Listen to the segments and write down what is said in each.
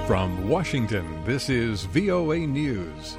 From Washington, this is VOA News.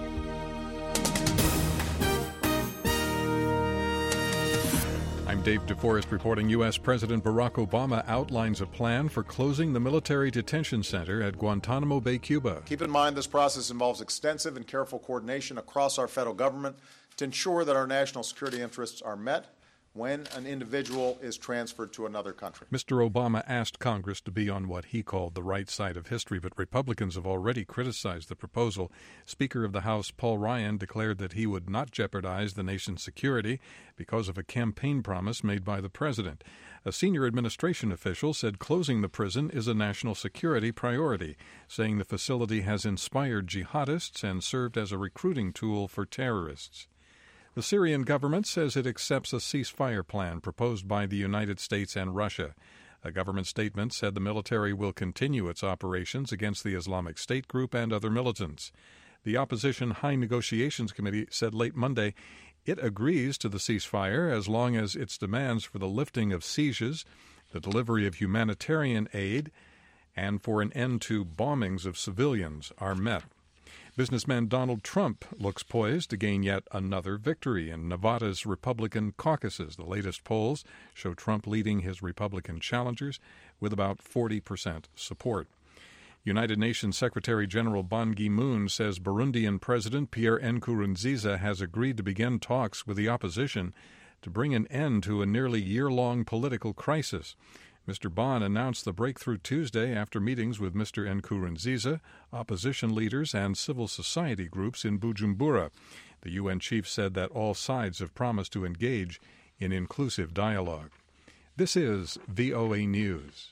I'm Dave DeForest reporting U.S. President Barack Obama outlines a plan for closing the military detention center at Guantanamo Bay, Cuba. Keep in mind this process involves extensive and careful coordination across our federal government to ensure that our national security interests are met when an individual is transferred to another country. Mr. Obama asked Congress to be on what he called the right side of history, but Republicans have already criticized the proposal. Speaker of the House Paul Ryan declared that he would not jeopardize the nation's security because of a campaign promise made by the president. A senior administration official said closing the prison is a national security priority, saying the facility has inspired jihadists and served as a recruiting tool for terrorists. The Syrian government says it accepts a ceasefire plan proposed by the United States and Russia. A government statement said the military will continue its operations against the Islamic State group and other militants. The opposition High Negotiations Committee said late Monday it agrees to the ceasefire as long as its demands for the lifting of sieges, the delivery of humanitarian aid, and for an end to bombings of civilians are met. Businessman Donald Trump looks poised to gain yet another victory in Nevada's Republican caucuses. The latest polls show Trump leading his Republican challengers with about 40% support. United Nations Secretary General Ban Ki-moon says Burundian President Pierre Nkurunziza has agreed to begin talks with the opposition to bring an end to a nearly year-long political crisis. Mr. Ban announced the breakthrough Tuesday after meetings with Mr. Nkurunziza, opposition leaders, and civil society groups in Bujumbura. The UN chief said that all sides have promised to engage in inclusive dialogue. This is VOA News.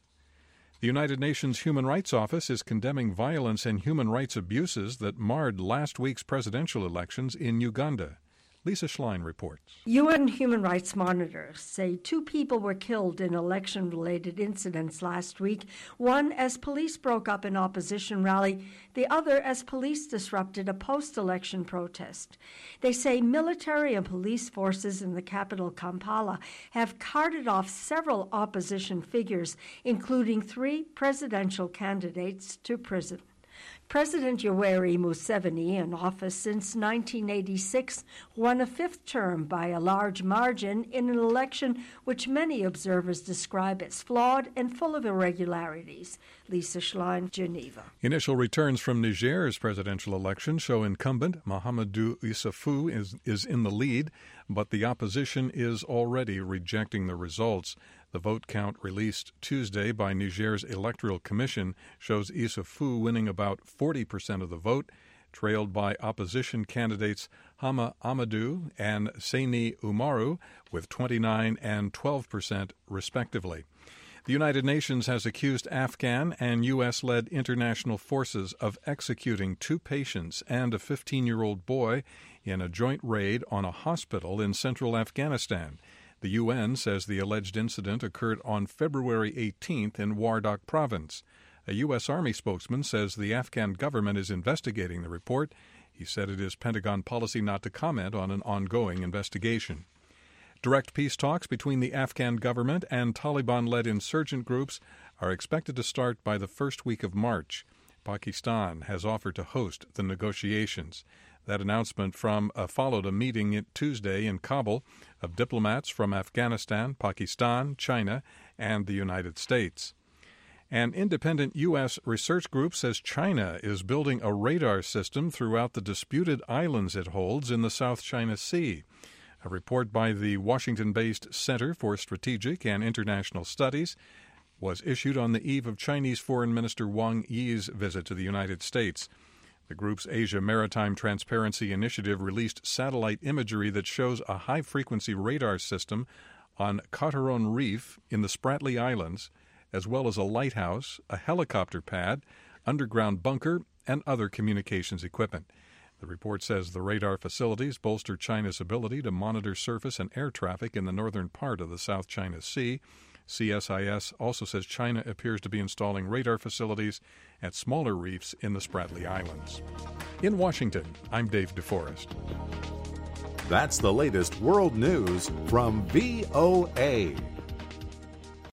The United Nations Human Rights Office is condemning violence and human rights abuses that marred last week's presidential elections in Uganda. Lisa Schlein reports. UN human rights monitors say 2 people were killed in election-related incidents last week, one as police broke up an opposition rally, the other as police disrupted a post-election protest. They say military and police forces in the capital, Kampala, have carted off several opposition figures, including 3 presidential candidates, to prison. President Yoweri Museveni, in office since 1986, won a 5th term by a large margin in an election which many observers describe as flawed and full of irregularities. Lisa Schlein, Geneva. Initial returns from Niger's presidential election show incumbent Mahamadou Issoufou is in the lead, but the opposition is already rejecting the results. The vote count released Tuesday by Niger's Electoral Commission shows Issoufou winning about 40% of the vote, trailed by opposition candidates Hama Amadou and Seyni Umaru with 29% and 12% respectively. The United Nations has accused Afghan and U.S.-led international forces of executing 2 patients and a 15-year-old boy in a joint raid on a hospital in central Afghanistan. The UN says the alleged incident occurred on February 18th in Wardak province. A U.S. Army spokesman says the Afghan government is investigating the report. He said it is Pentagon policy not to comment on an ongoing investigation. Direct peace talks between the Afghan government and Taliban-led insurgent groups are expected to start by the first week of March. Pakistan has offered to host the negotiations. That announcement followed a meeting Tuesday in Kabul of diplomats from Afghanistan, Pakistan, China, and the United States. An independent U.S. research group says China is building a radar system throughout the disputed islands it holds in the South China Sea. A report by the Washington-based Center for Strategic and International Studies was issued on the eve of Chinese Foreign Minister Wang Yi's visit to the United States. The group's Asia Maritime Transparency Initiative released satellite imagery that shows a high-frequency radar system on Cotteron Reef in the Spratly Islands, as well as a lighthouse, a helicopter pad, underground bunker, and other communications equipment. The report says the radar facilities bolster China's ability to monitor surface and air traffic in the northern part of the South China Sea. CSIS also says China appears to be installing radar facilities at smaller reefs in the Spratly Islands. In Washington, I'm Dave DeForest. That's the latest world news from VOA.